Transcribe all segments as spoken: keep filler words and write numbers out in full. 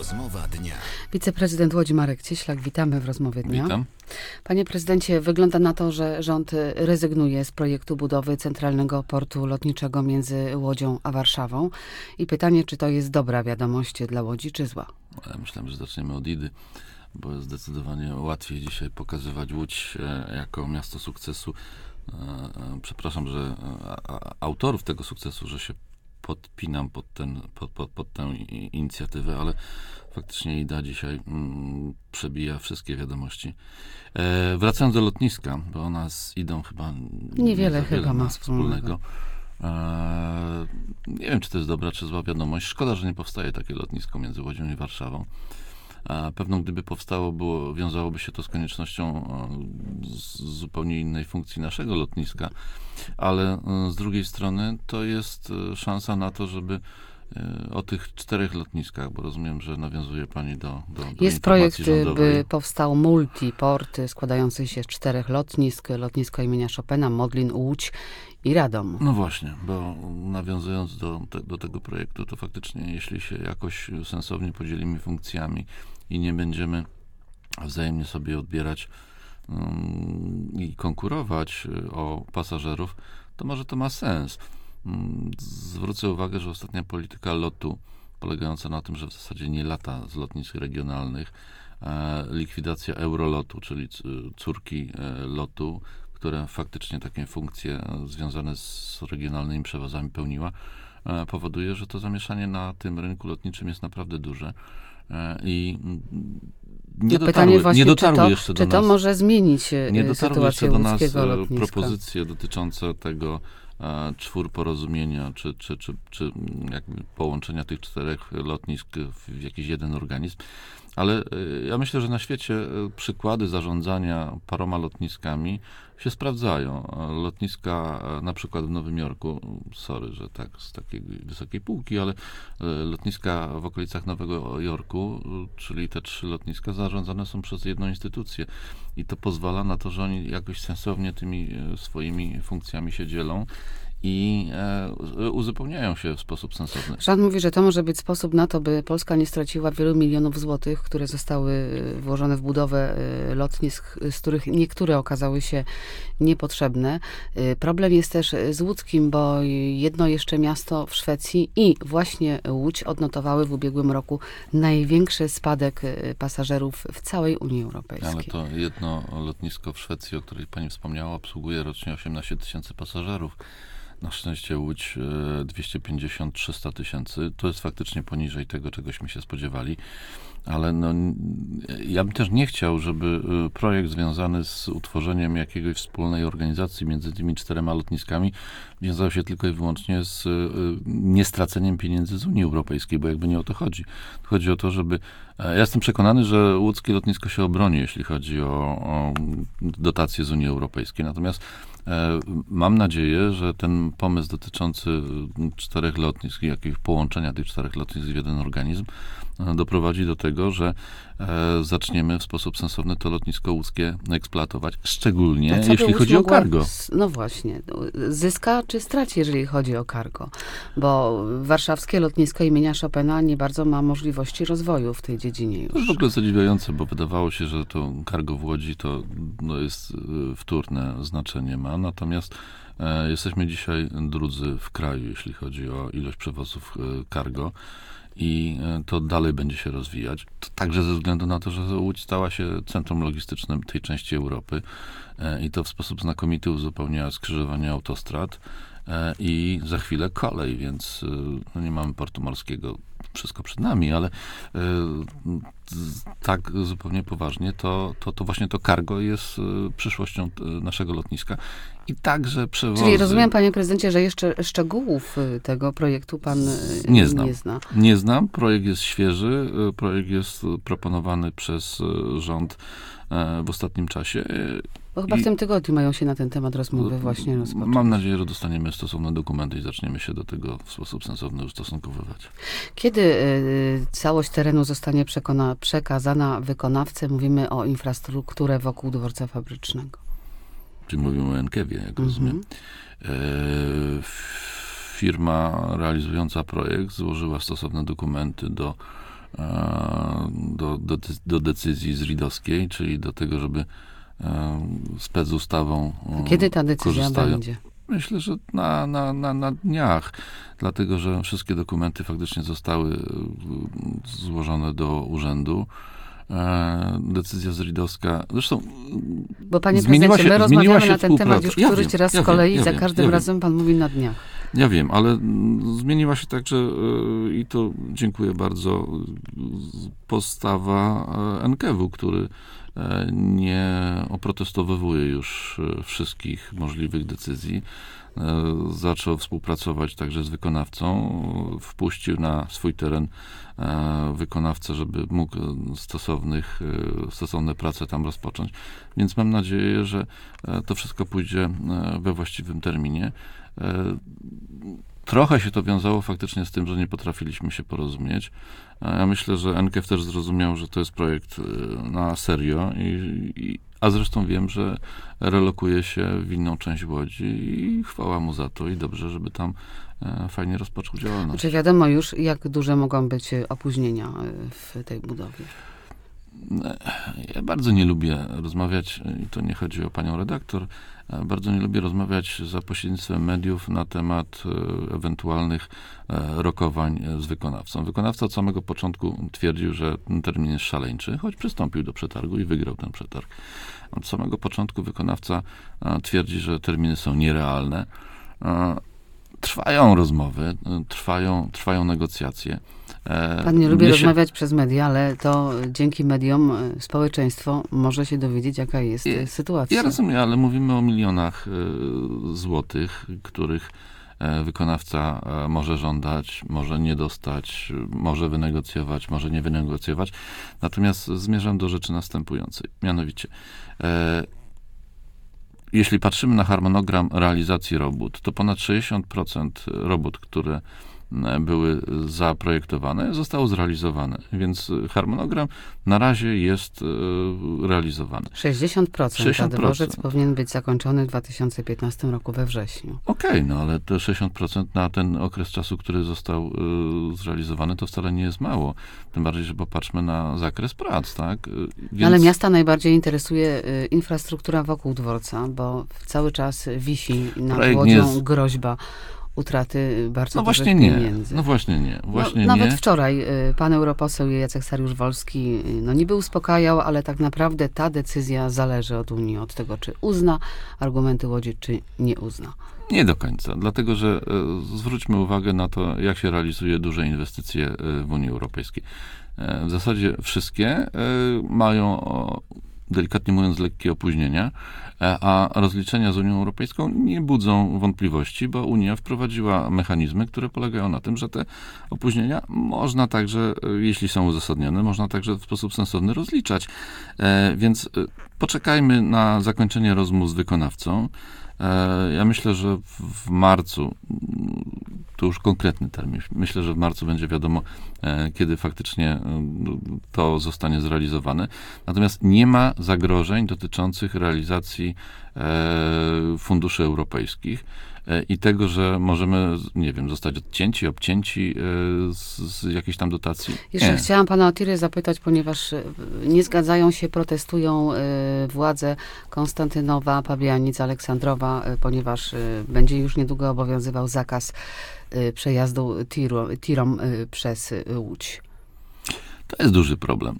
Rozmowa dnia. Wiceprezydent Łodzi Marek Cieślak, witamy w Rozmowie dnia. Witam. Panie prezydencie, wygląda na to, że rząd rezygnuje z projektu budowy centralnego portu lotniczego między Łodzią a Warszawą. I pytanie, czy to jest dobra wiadomość dla Łodzi, czy zła? Ja myślałem, że zaczniemy od Idy, bo zdecydowanie łatwiej dzisiaj pokazywać Łódź jako miasto sukcesu. Przepraszam, że autorów tego sukcesu, że się podpinam pod, ten, pod, pod, pod tę inicjatywę, ale faktycznie Ida dzisiaj mm, przebija wszystkie wiadomości. E, wracając do lotniska, bo ona z Idą chyba niewiele nie chyba ma wspólnego. E, nie wiem, czy to jest dobra, czy zła wiadomość. Szkoda, że nie powstaje takie lotnisko między Łodzią i Warszawą. A pewno gdyby powstało, było, wiązałoby się to z koniecznością z zupełnie innej funkcji naszego lotniska, ale z drugiej strony to jest szansa na to, żeby o tych czterech lotniskach, bo rozumiem, że nawiązuje pani do, do, do Jest projekt, rządowej. by powstał multiport składający się z czterech lotnisk. Lotnisko imienia Chopina, Modlin, Łódź i Radom. No właśnie, bo nawiązując do, te, do tego projektu, to faktycznie jeśli się jakoś sensownie podzielimy funkcjami i nie będziemy wzajemnie sobie odbierać um, i konkurować o pasażerów, to może to ma sens. Um, zwrócę uwagę, że ostatnia polityka lotu, polegająca na tym, że w zasadzie nie lata z lotnisk regionalnych, e, likwidacja Eurolotu, czyli córki e, lotu, które faktycznie takie funkcje związane z regionalnymi przewozami pełniła, e, powoduje, że to zamieszanie na tym rynku lotniczym jest naprawdę duże. I nie no dotarły, właśnie, nie dotarły czy to, jeszcze czy do to nas, może zmienić nie dotarły sytuację jeszcze do nas łódzkiego lotniska? propozycje dotyczące tego e, czwór porozumienia, czy, czy, czy, czy jakby połączenia tych czterech lotnisk w jakiś jeden organizm. Ale e, ja myślę, że na świecie e, przykłady zarządzania paroma lotniskami się sprawdzają. Lotniska e, na przykład w Nowym Jorku, sorry, że tak z takiej wysokiej półki, ale e, lotniska w okolicach Nowego Jorku, czyli te trzy lotniska zarządzane są przez jedną instytucję i to pozwala na to, że oni jakoś sensownie tymi e, swoimi funkcjami się dzielą i e, uzupełniają się w sposób sensowny. Rząd mówi, że to może być sposób na to, by Polska nie straciła wielu milionów złotych, które zostały włożone w budowę lotnisk, z których niektóre okazały się niepotrzebne. Problem jest też z łódzkim, bo jedno jeszcze miasto w Szwecji i właśnie Łódź odnotowały w ubiegłym roku największy spadek pasażerów w całej Unii Europejskiej. Ale to jedno lotnisko w Szwecji, o której pani wspomniała, obsługuje rocznie osiemnaście tysięcy pasażerów. Na szczęście Łódź dwieście pięćdziesiąt do trzystu tysięcy. To jest faktycznie poniżej tego, czegośmy się spodziewali. Ale no, ja bym też nie chciał, żeby projekt związany z utworzeniem jakiegoś wspólnej organizacji między tymi czterema lotniskami wiązał się tylko i wyłącznie z niestraceniem pieniędzy z Unii Europejskiej, bo jakby nie o to chodzi. Chodzi o to, żeby... Ja jestem przekonany, że łódzkie lotnisko się obroni, jeśli chodzi o, o dotacje z Unii Europejskiej. Natomiast e, mam nadzieję, że ten pomysł dotyczący czterech lotnisk i jakiegoś połączenia tych czterech lotnisk w jeden organizm e, doprowadzi do tego, że e, zaczniemy w sposób sensowny to lotnisko łódzkie eksploatować, szczególnie jeśli chodzi o cargo. No właśnie. Zyska czy straci, jeżeli chodzi o cargo? Bo warszawskie lotnisko imienia Chopina nie bardzo ma możliwości rozwoju w tej dziedzinie już. To jest w ogóle zadziwiające, bo wydawało się, że to cargo w Łodzi to no, jest wtórne znaczenie ma, natomiast e, jesteśmy dzisiaj drudzy w kraju, jeśli chodzi o ilość przewozów e, cargo i e, to dalej będzie się rozwijać. To także ze względu na to, że Łódź stała się centrum logistycznym tej części Europy e, i to w sposób znakomity uzupełnia skrzyżowanie autostrad e, i za chwilę kolej, więc e, no, nie mamy portu morskiego. Wszystko przed nami, ale y, tak zupełnie poważnie, to, to, to właśnie to cargo jest y, przyszłością y, naszego lotniska. I także przewozy... Czyli rozumiem, panie prezydencie, że jeszcze szczegółów tego projektu pan y, nie, znam. nie zna. Nie znam. Projekt jest świeży. Y, projekt jest proponowany przez y, rząd y, w ostatnim czasie. Bo chyba I w tym tygodniu mają się na ten temat rozmowy właśnie rozpocząć. Mam nadzieję, że dostaniemy stosowne dokumenty i zaczniemy się do tego w sposób sensowny ustosunkowywać. Kiedy y, całość terenu zostanie przekona, przekazana wykonawcy? Mówimy o infrastrukturę wokół dworca fabrycznego. Czyli mówimy o Enkiewie, jak Mhm. rozumiem. E, firma realizująca projekt złożyła stosowne dokumenty do do, do, do decyzji zridowskiej, czyli do tego, żeby specustawą Kiedy ta decyzja korzystają. będzie? Myślę, że na, na, na, na dniach, dlatego że wszystkie dokumenty faktycznie zostały złożone do urzędu. Decyzja zridowska, zresztą Bo panie zmieniła prezydencie, się, my zmieniła rozmawiamy się na ten temat współpraca. już któryś Ja wiem, raz ja z kolei, wiem, ja za wiem, każdym ja razem pan mówi na dniach. Ja wiem, ale zmieniła się także, i to dziękuję bardzo, postawa N K W, który nie oprotestowuje już wszystkich możliwych decyzji. Zaczął współpracować także z wykonawcą, wpuścił na swój teren wykonawcę, żeby mógł stosownych, stosowne prace tam rozpocząć. Więc mam nadzieję, że to wszystko pójdzie we właściwym terminie. Trochę się to wiązało faktycznie z tym, że nie potrafiliśmy się porozumieć. Ja myślę, że N K F też zrozumiał, że to jest projekt na serio, i, i, a zresztą wiem, że relokuje się w inną część Łodzi i chwała mu za to i dobrze, żeby tam fajnie rozpoczął działalność. Czy wiadomo już, jak duże mogą być opóźnienia w tej budowie? Ja bardzo nie lubię rozmawiać, i to nie chodzi o panią redaktor, bardzo nie lubię rozmawiać za pośrednictwem mediów na temat ewentualnych rokowań z wykonawcą. Wykonawca od samego początku twierdził, że ten termin jest szaleńczy, choć przystąpił do przetargu i wygrał ten przetarg. Od samego początku wykonawca twierdzi, że terminy są nierealne. Trwają rozmowy, trwają, trwają negocjacje. Pan nie lubi Mnie rozmawiać się... przez media, ale to dzięki mediom społeczeństwo może się dowiedzieć, jaka jest Ja, sytuacja. Ja rozumiem, ale mówimy o milionach złotych, których wykonawca może żądać, może nie dostać, może wynegocjować, może nie wynegocjować. Natomiast zmierzam do rzeczy następującej. Mianowicie, jeśli patrzymy na harmonogram realizacji robót, to ponad sześćdziesiąt procent robót, które były zaprojektowane, zostało zrealizowane. Więc harmonogram na razie jest realizowany. sześćdziesiąt procent, sześćdziesiąt procent. a dworzec powinien być zakończony w dwa tysiące piętnastym roku we wrześniu. Okej, okay, no ale te sześćdziesiąt procent na ten okres czasu, który został y, zrealizowany, to wcale nie jest mało. Tym bardziej, że popatrzmy na zakres prac, tak? Więc... Ale miasta najbardziej interesuje y, infrastruktura wokół dworca, bo cały czas wisi nad Łodzią jest... groźba utraty bardzo no dużych właśnie nie. pieniędzy. No właśnie nie. Właśnie no, nawet nie. wczoraj y, pan europoseł Jacek Sariusz-Wolski y, no niby uspokajał, ale tak naprawdę ta decyzja zależy od Unii, od tego, czy uzna argumenty Łodzi, czy nie uzna. Nie do końca, dlatego że y, zwróćmy uwagę na to, jak się realizuje duże inwestycje y, w Unii Europejskiej. Y, w zasadzie wszystkie y, mają, o, delikatnie mówiąc, lekkie opóźnienia, a rozliczenia z Unią Europejską nie budzą wątpliwości, bo Unia wprowadziła mechanizmy, które polegają na tym, że te opóźnienia można także, jeśli są uzasadnione, można także w sposób sensowny rozliczać. Więc poczekajmy na zakończenie rozmów z wykonawcą. Ja myślę, że w marcu, to już konkretny termin, myślę, że w marcu będzie wiadomo, kiedy faktycznie to zostanie zrealizowane. Natomiast nie ma zagrożeń dotyczących realizacji funduszy europejskich i tego, że możemy, nie wiem, zostać odcięci, obcięci z, z jakiejś tam dotacji. Jeszcze nie. chciałam pana o tiry zapytać, ponieważ nie zgadzają się, protestują władze Konstantynowa, Pabianic, Aleksandrowa, ponieważ będzie już niedługo obowiązywał zakaz przejazdu tiru, tirom przez Łódź. To jest duży problem.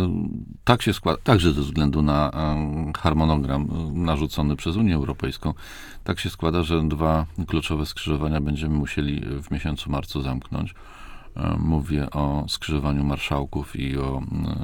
Tak się składa, także ze względu na harmonogram narzucony przez Unię Europejską, tak się składa, że dwa kluczowe skrzyżowania będziemy musieli w miesiącu marcu zamknąć. Mówię o skrzyżowaniu Marszałków i o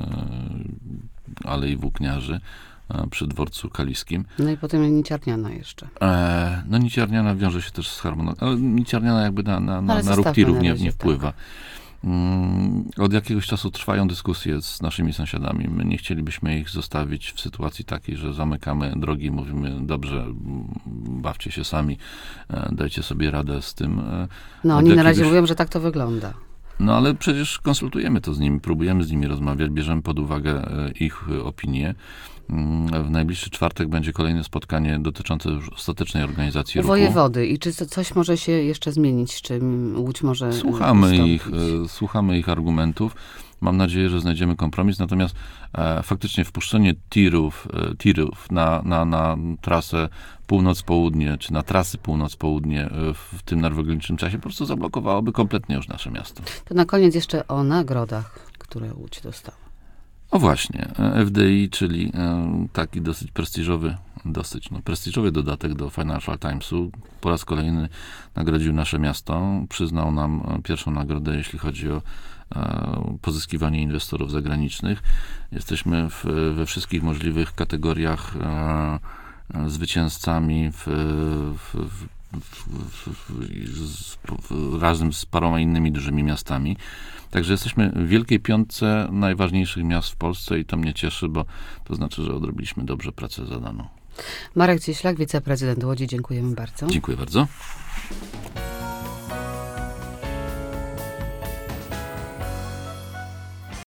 Alei Włókniarzy przy dworcu kaliskim. No i potem Niciarniana jeszcze. No Niciarniana wiąże się też z harmonogramem, ale Niciarniana jakby na, na, na, na ruch tirów nie, nie wpływa. Tak. Od jakiegoś czasu trwają dyskusje z naszymi sąsiadami. My nie chcielibyśmy ich zostawić w sytuacji takiej, że zamykamy drogi i mówimy, dobrze, bawcie się sami, dajcie sobie radę z tym. No, Od oni jakiegoś... na razie mówią, że tak to wygląda. No, ale przecież konsultujemy to z nimi, próbujemy z nimi rozmawiać, bierzemy pod uwagę ich opinie. W najbliższy czwartek będzie kolejne spotkanie dotyczące już ostatecznej organizacji U ruchu. wojewody. I czy co- coś może się jeszcze zmienić? Czy Łódź może Słuchamy ustąpić? ich, e, słuchamy ich argumentów. Mam nadzieję, że znajdziemy kompromis, natomiast e, faktycznie wpuszczenie tirów, e, tirów na, na, na trasę północ-południe, czy na trasy północ-południe e, w tym narwoglicznym czasie po prostu zablokowałoby kompletnie już nasze miasto. To na koniec jeszcze o nagrodach, które Łódź dostała. O właśnie, F D I, czyli e, taki dosyć prestiżowy, dosyć no, prestiżowy dodatek do Financial Timesu, po raz kolejny nagrodził nasze miasto. Przyznał nam e, pierwszą nagrodę, jeśli chodzi o e, pozyskiwanie inwestorów zagranicznych. Jesteśmy w, we wszystkich możliwych kategoriach e, e, zwycięzcami w, w, w W, w, w, w, razem z paroma innymi dużymi miastami. Także jesteśmy w wielkiej piątce najważniejszych miast w Polsce i to mnie cieszy, bo to znaczy, że odrobiliśmy dobrze pracę zadaną. Marek Cieślak, wiceprezydent Łodzi, dziękujemy bardzo. Dziękuję bardzo.